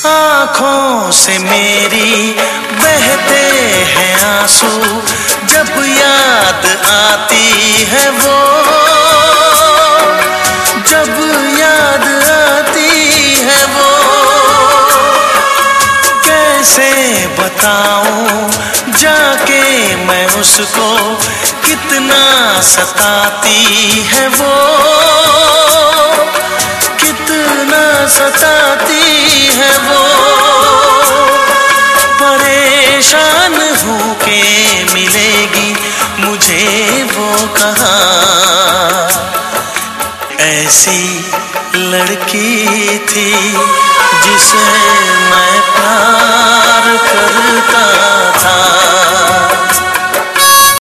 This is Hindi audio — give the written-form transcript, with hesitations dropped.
आँखों से मेरी बहते हैं आंसू, जब याद आती है वो, जब याद आती है वो। कैसे बताऊं जाके मैं उसको, कितना सताती है वो, कितना सताती है वो। परेशान हूँ के मिलेगी मुझे वो कहाँ। ऐसी लड़की थी जिसे मैं प्यार करता था।